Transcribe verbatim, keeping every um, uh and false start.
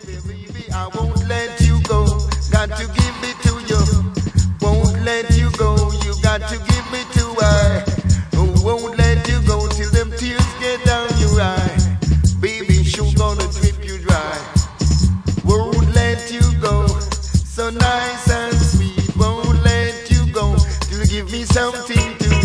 Baby, I won't let you go. Got to give it to you. Won't let you go. You got to give it to I. Won't let you go till them tears get down your eye. Baby, sure gonna drip you dry. Won't let you go. So nice and sweet. Won't let you go till you give me something to